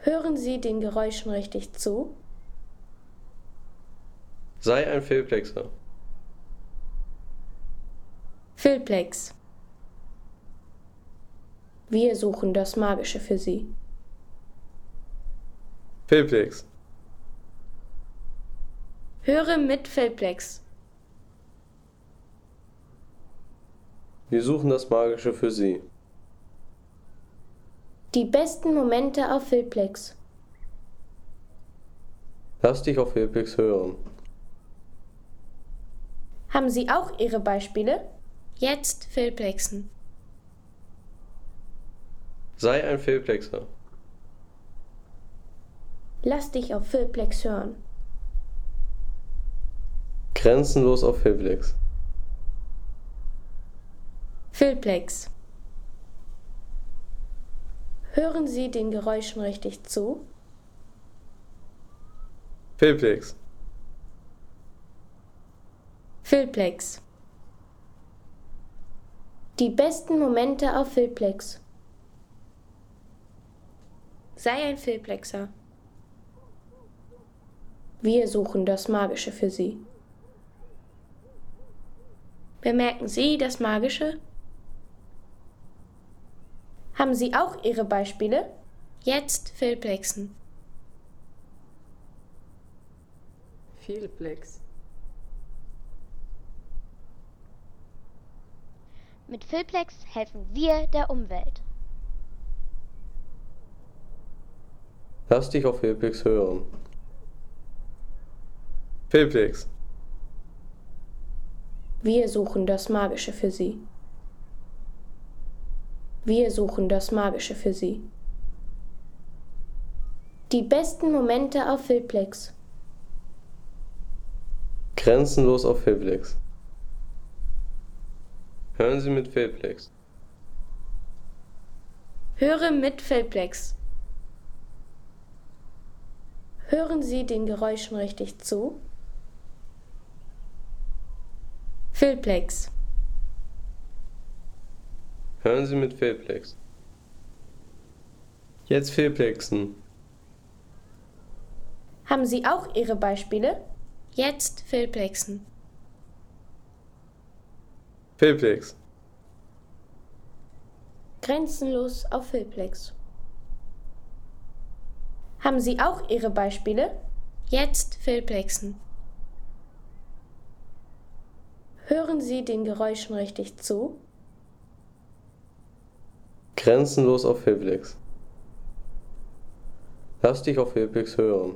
Hören Sie den Geräuschen richtig zu? Sei ein Filplexer. Filplex. Wir suchen das Magische für Sie. Filplex. Höre mit Filplex. Wir suchen das Magische für Sie. Die besten Momente auf Filplex. Lass dich auf Filplex hören. Haben Sie auch Ihre Beispiele? Jetzt Filplexen. Sei ein Filplexer. Lass dich auf Filplex hören. Grenzenlos auf Filplex. Filplex. Hören Sie den Geräuschen richtig zu? Filplex. Filplex. Die besten Momente auf Filplex. Sei ein Filplexer. Wir suchen das Magische für Sie. Bemerken Sie das Magische? Haben Sie auch Ihre Beispiele? Jetzt Filplexen. Filplex. Mit Filplex helfen wir der Umwelt. Lass dich auf Filplex hören. Filplex. Wir suchen das Magische für Sie. Wir suchen das Magische für Sie. Die besten Momente auf Filplex. Grenzenlos auf Filplex. Hören Sie mit Filplex. Höre mit Filplex. Hören Sie den Geräuschen richtig zu? Filplex. Hören Sie mit Filplex. Jetzt Filplexen. Haben Sie auch Ihre Beispiele? Jetzt Filplexen. Filplex. Grenzenlos auf Filplex. Haben Sie auch Ihre Beispiele? Jetzt Filplexen. Hören Sie den Geräuschen richtig zu? Grenzenlos auf Filplex. Lass dich auf Filplex hören.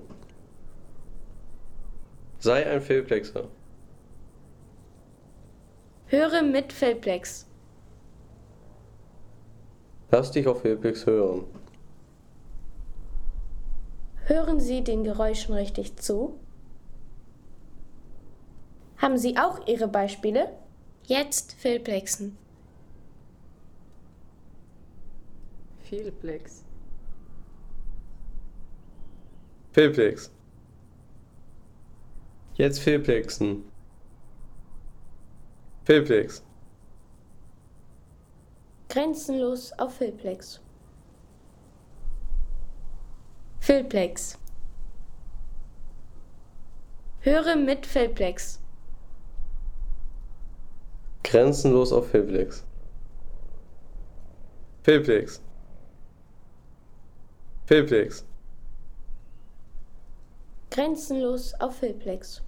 Sei ein Filplexer. Höre mit Filplex. Lass dich auf Filplex hören. Hören Sie den Geräuschen richtig zu? Haben Sie auch Ihre Beispiele? Jetzt Filplexen. Filplex. Filplex. Jetzt Filplexen. Filplex. Grenzenlos auf Filplex. Filplex. Höre mit Filplex. Grenzenlos auf Filplex. Filplex. Filplex. Grenzenlos auf Filplex.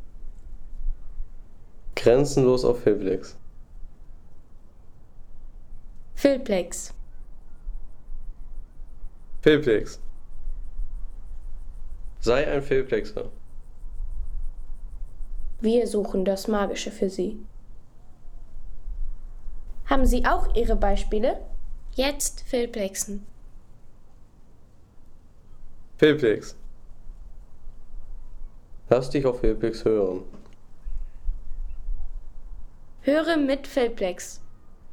Grenzenlos auf Filplex. Filplex. Filplex. Sei ein Filplexer. Wir suchen das Magische für Sie. Haben Sie auch Ihre Beispiele? Jetzt Filplexen. Filplex. Lass dich auf Filplex hören. Höre mit Filplex.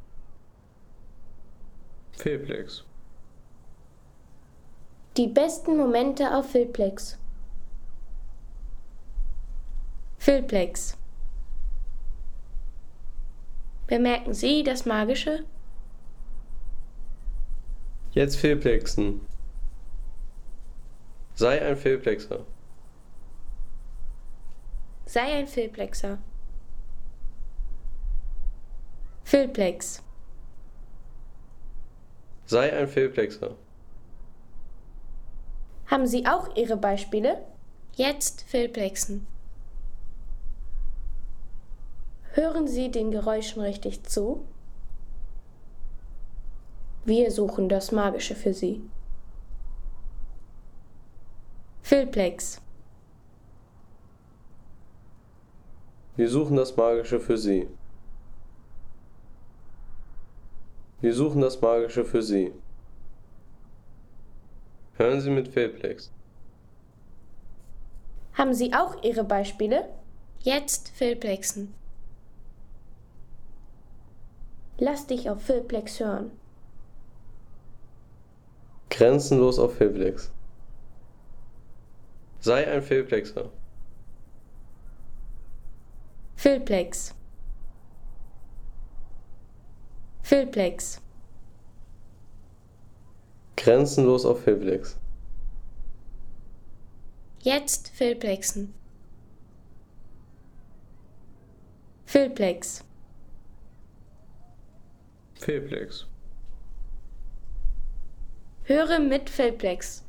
Filplex. Die besten Momente auf Filplex. Filplex. Bemerken Sie das Magische? Jetzt Filplexen. Sei ein Fehlplexer. Sei ein Fehlplexer. Fehlplex. Sei ein Fehlplexer. Haben Sie auch Ihre Beispiele? Jetzt Fehlplexen. Hören Sie den Geräuschen richtig zu? Wir suchen das Magische für Sie. Fehlplex. Wir suchen das Magische für Sie. Wir suchen das Magische für Sie. Hören Sie mit Fehlplex. Haben Sie auch Ihre Beispiele? Jetzt Fehlplexen. Lass dich auf Fehlplex hören. Grenzenlos auf Fehlplex. Sei ein Fehlplexer. Fehlplex. Fehlplex. Grenzenlos auf Fehlplex. Jetzt Fehlplexen. Fehlplex. Fehlplex. Höre mit Fehlplex.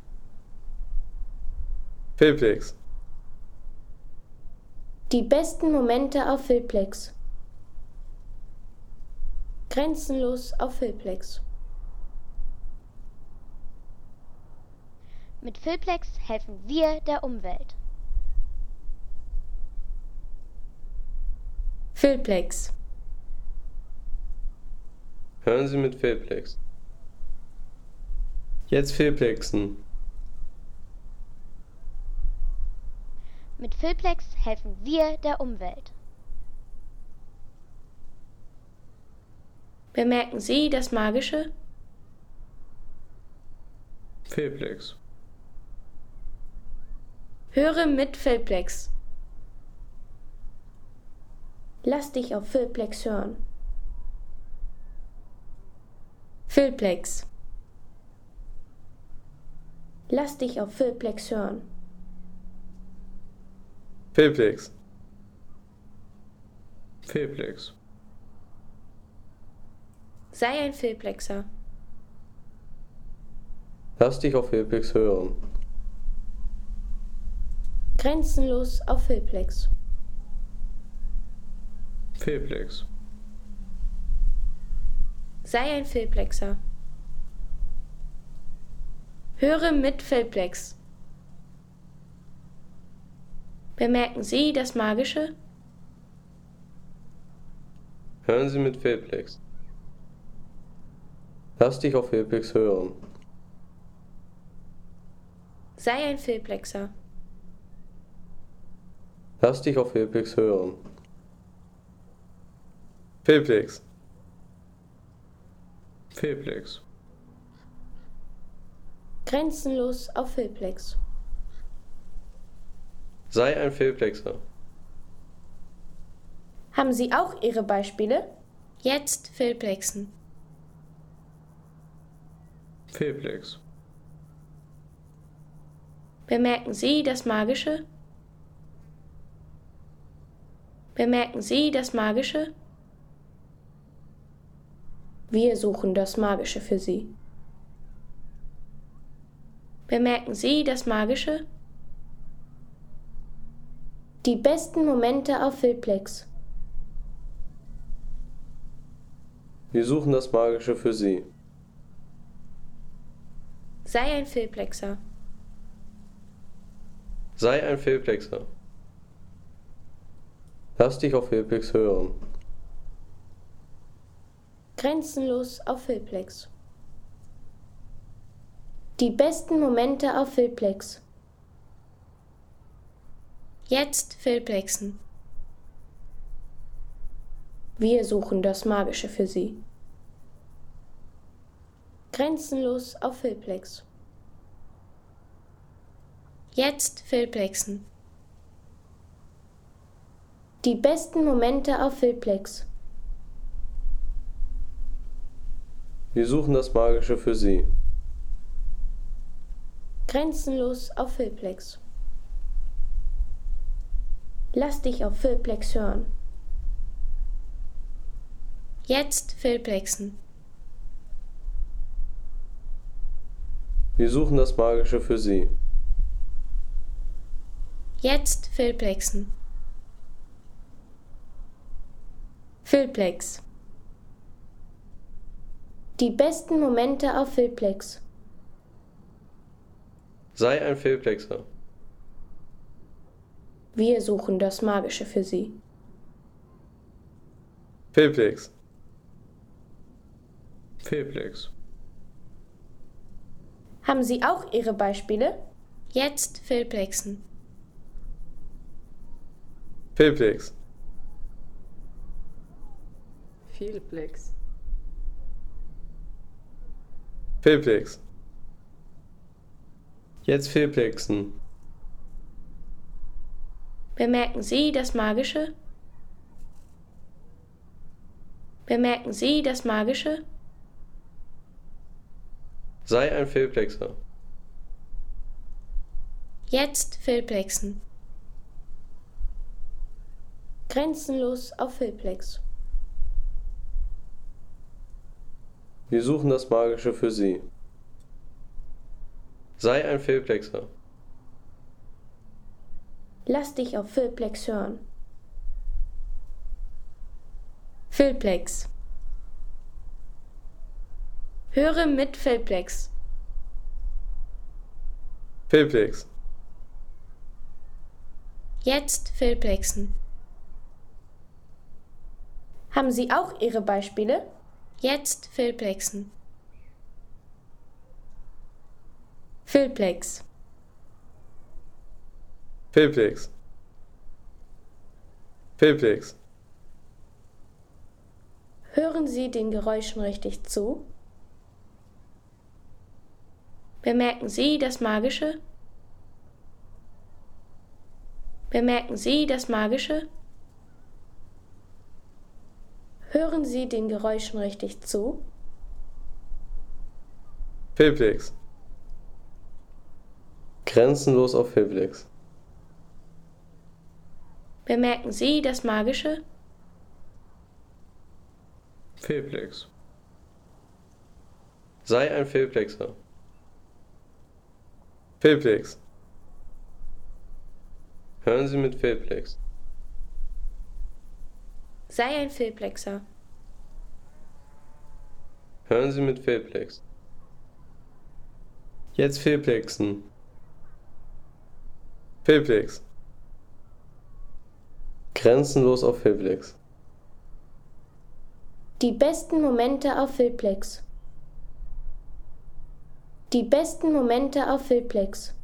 Fehlplex. Die besten Momente auf Fehlplex. Grenzenlos auf Fehlplex. Mit Fehlplex helfen wir der Umwelt. Fehlplex. Hören Sie mit Fehlplex. Jetzt Fehlplexen. Mit Fehlplex helfen wir der Umwelt. Bemerken Sie das Magische? Fehlplex. Höre mit Fehlplex. Lass dich auf Fehlplex hören. Fehlplex. Lass dich auf Fehlplex hören. Fehlplex. Fehlplex. Sei ein Fehlplexer. Lass dich auf Fehlplex hören. Grenzenlos auf Fehlplex. Fehlplex. Sei ein Fehlplexer. Höre mit Fehlplex. Bemerken Sie das Magische? Hören Sie mit Fehlplex. Lass dich auf Fehlplex hören. Sei ein Fehlplexer. Lass dich auf Fehlplex hören. Fehlplex. Fehlplex. Grenzenlos auf Fehlplex. Sei ein Fehlplexer. Haben Sie auch Ihre Beispiele? Jetzt Fehlplexen. Fehlplex. Bemerken Sie das Magische? Bemerken Sie das Magische? Wir suchen das Magische für Sie. Bemerken Sie das Magische? Die besten Momente auf Fehlplex. Wir suchen das Magische für Sie. Sei ein Fehlplexer. Sei ein Fehlplexer. Lass dich auf Fehlplex hören. Grenzenlos auf Fehlplex. Die besten Momente auf Fehlplex. Jetzt Fehlplexen. Wir suchen das Magische für Sie. Grenzenlos auf Fehlplex. Jetzt Fehlplexen. Die besten Momente auf Fehlplex. Wir suchen das Magische für Sie. Grenzenlos auf Filplex. Lass dich auf Filplex hören. Jetzt Filplexen. Wir suchen das Magische für Sie. Jetzt Filplexen. Filplex. Die besten Momente auf Filplex. Sei ein Filplexer. Wir suchen das Magische für Sie. Filplex. Filplex. Haben Sie auch Ihre Beispiele? Jetzt Filplexen. Filplex. Filplex. Filplex. Jetzt Filplexen. Bemerken Sie das Magische? Bemerken Sie das Magische? Sei ein Filplexer. Jetzt Filplexen. Grenzenlos auf Filplex. Wir suchen das Magische für Sie. Sei ein Filplexer. Lass dich auf Filplex hören. Filplex. Höre mit Filplex. Filplex. Jetzt Filplexen. Haben Sie auch Ihre Beispiele? Jetzt Filplexen. Filplex. Filplex. Filplex. Hören Sie den Geräuschen richtig zu? Bemerken Sie das Magische? Bemerken Sie das Magische? Hören Sie den Geräuschen richtig zu? Filplex. Grenzenlos auf Filplex. Bemerken Sie das Magische? Filplex. Sei ein Filplexer. Filplex. Hören Sie mit Filplex. Sei ein Filplexer. Hören Sie mit Filplex. Jetzt Filplexen. Filplex. Grenzenlos auf Filplex. Die besten Momente auf Filplex. Die besten Momente auf Filplex.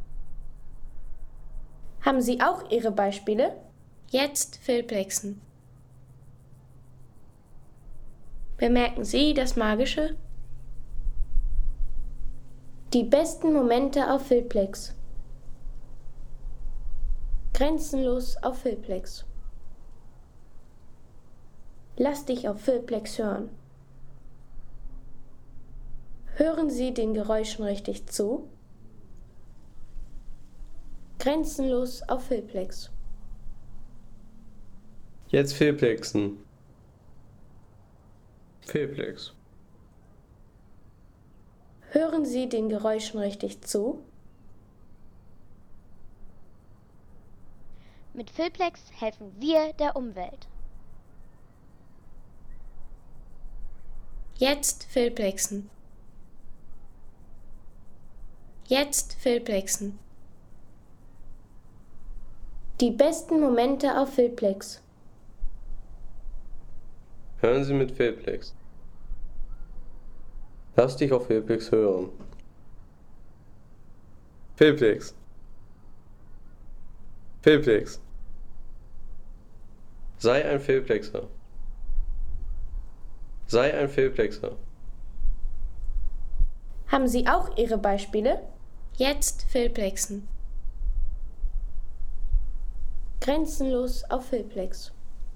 Haben Sie auch Ihre Beispiele? Jetzt Filplexen. Bemerken Sie das Magische? Die besten Momente auf Filplex. Grenzenlos auf Filplex. Lass dich auf Filplex hören. Hören Sie den Geräuschen richtig zu? Grenzenlos auf Filplex. Jetzt Filplexen. Filplex. Hören Sie den Geräuschen richtig zu? Mit Filplex helfen wir der Umwelt. Jetzt Filplexen. Jetzt Filplexen. Die besten Momente auf Filplex. Hören Sie mit Filplex. Lass dich auf Filplex hören. Filplex. Filplex. Sei ein Filplexer. Sei ein Filplexer. Haben Sie auch Ihre Beispiele? Jetzt Filplexen. Grenzenlos auf Filplex.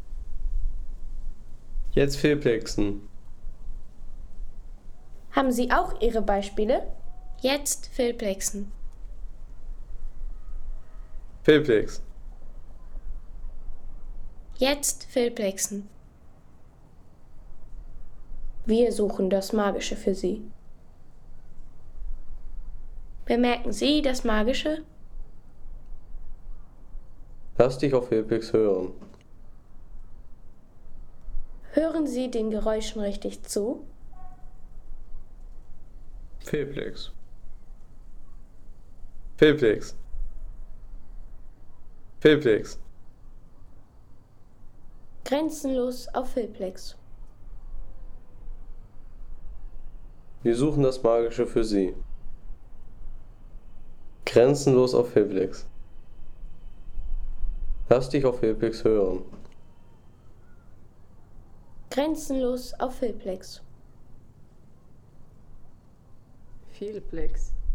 Jetzt Filplexen. Haben Sie auch Ihre Beispiele? Jetzt Filplexen. Fehlplex. Jetzt Fehlplexen. Wir suchen das Magische für Sie. Bemerken Sie das Magische? Lass dich auf Fehlplex hören. Hören Sie den Geräuschen richtig zu? Fehlplex. Fehlplex. Fehlplex. Grenzenlos auf Fehlplex. Wir suchen das Magische für Sie. Grenzenlos auf Fehlplex. Lass dich auf Fehlplex hören. Grenzenlos auf Fehlplex. Fehlplex.